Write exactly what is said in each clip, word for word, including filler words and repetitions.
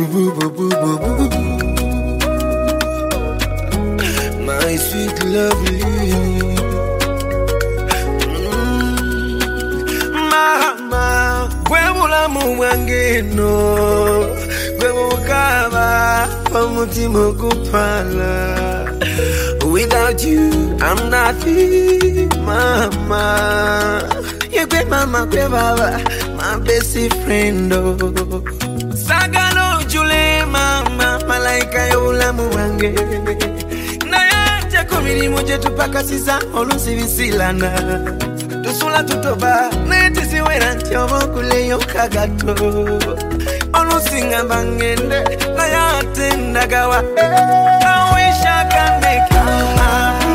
boo boo boo boo boo. My sweet lovely. Mama, webula muwangeno, webukaba pamutima kupala. Without you, I'm nothing, mama. You great mama, great baba, my best friend. Oh, Sagano Jule, mama, malaika yola muwange. Naya kumiri moje tupaka sisa olusi visilana. Tusula tutoba, neti siwera ntiobo kule yokagato. Olusi ngabangende, naya tenda gawa. I wish I can make you happy.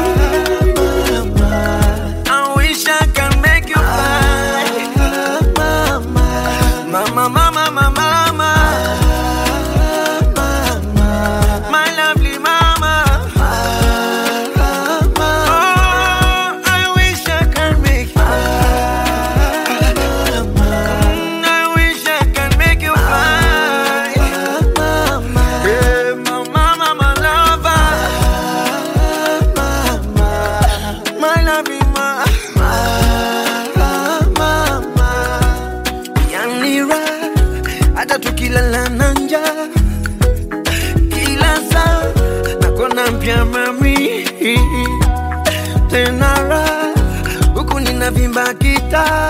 I wish I can make you cry. Mama, mama, mama, mama. My lovely mama. Oh, I wish I can make you I wish I can make you cry. Hey, mama, mama, lover. My lovely mama. Yanira, hata tukilala nanja. Kila saa, nakona mpya mami. Tenara, huku ninavimba kita.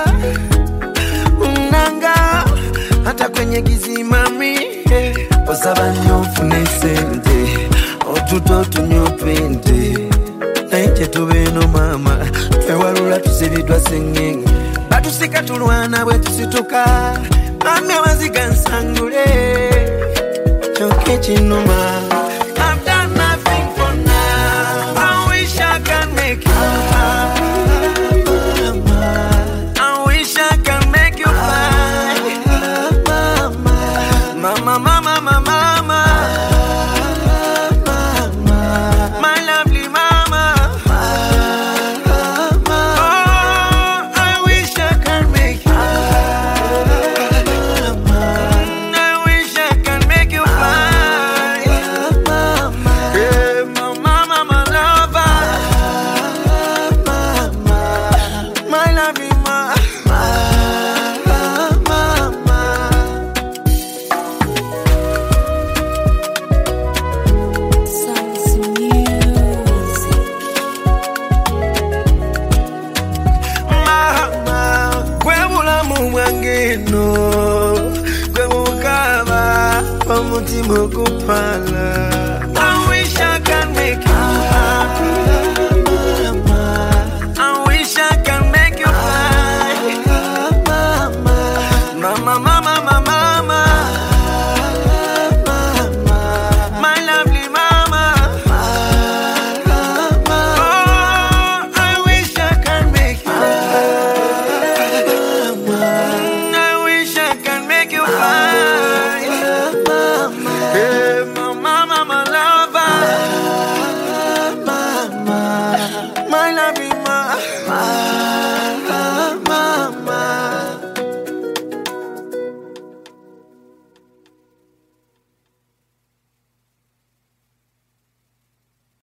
Unanga, hata kwenye gizi mami. Osaba nyofune sente, otuto tunyopente. Nainche tubeno mama, twewarula tusibidwa singing. Batusika tulwana bwe tusituka. Mami waziga nsangule. Choke chinuma. I've done nothing for now. I wish I can make you happy. I wish I can make you cry. Mama, mama, mama, mama. My lovely mama. Oh, I wish I can make you I wish I can make you cry. Hey, mama, mama, lover. My lovely mama. Sounds music. Mama, webula muwangeno, webukaba pamutima kupala. I wish I can make you happy. I wish I can make you cry. Mama, mama, mama, mama. My lovely mama. Oh, I wish I can make you I wish I can make you cry. Hey, mama, mama, lover. My lovely mama.